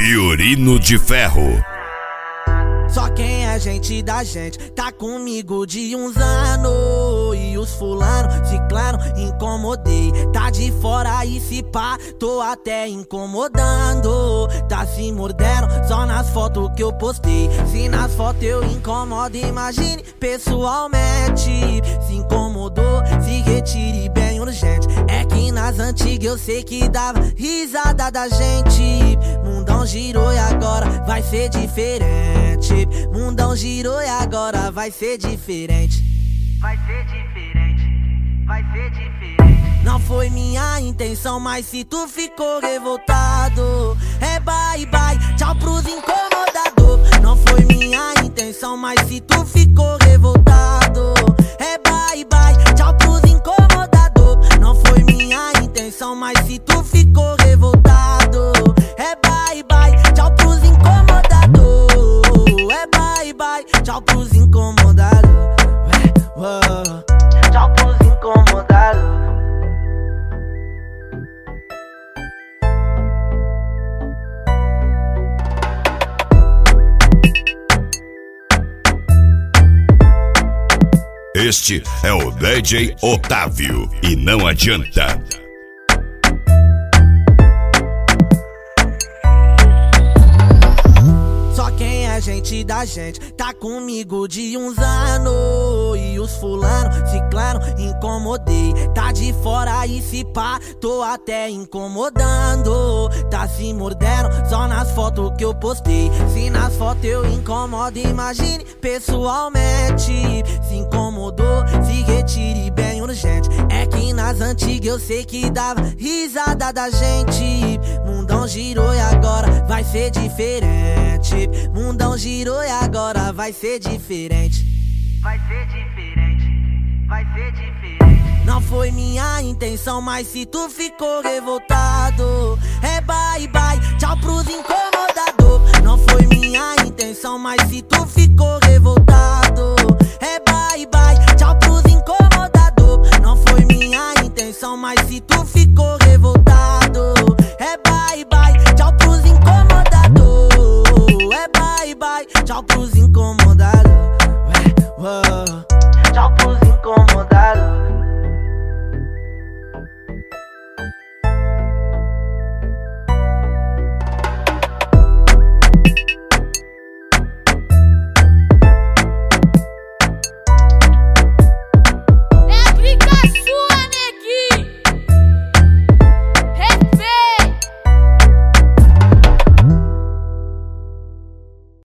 Fiorino de Ferro. Só quem é gente da gente tá comigo de uns anos. E os fulano, ciclano, incomodei. Tá de fora e se pá, tô até incomodando. Tá se mordendo só nas fotos que eu postei. Se nas fotos eu incomodo, imagine pessoalmente. Se incomodou, se retire bem urgente. É que nas antigas eu sei que dava risada da gente. Mundão girou e agora vai ser diferente. Mundão girou e agora vai ser diferente. Vai ser diferente, vai ser diferente. Não foi minha intenção, mas se tu ficou revoltado, é bye bye, tchau pros incomodador. Não foi minha intenção, mas se tu ficou revoltado, é bye bye, tchau pros incomodador. Não foi minha intenção, mas se tu ficou revoltado, é bye bye, tchau pros incomodador. É bye bye, tchau pros incomodados. Tchau pros incomodados. Este é o DJ Otávio e não adianta. Gente da gente tá comigo de uns anos. E os fulano, ciclano, incomodei. Tá de fora e se pá, tô até incomodando. Tá se mordendo só nas fotos que eu postei. Se nas fotos eu incomodo, imagine pessoalmente. Se incomodou, se retire bem urgente. É que nas antigas eu sei que dava risada da gente. Mundão girou e agora vai ser diferente. Mundão girou e agora vai ser diferente. Vai ser diferente, vai ser diferente. Não foi minha intenção, mas se tu ficou revoltado, é bye bye, tchau pros incomodador. Não foi minha intenção, mas se tu ficou revoltado, é bye bye, tchau pros incomodador. Não foi minha intenção, mas se tu ficou revoltado, é bye bye, tchau pros incomodador. É bye bye, tchau pros incomodados. Tchau pros incomodados.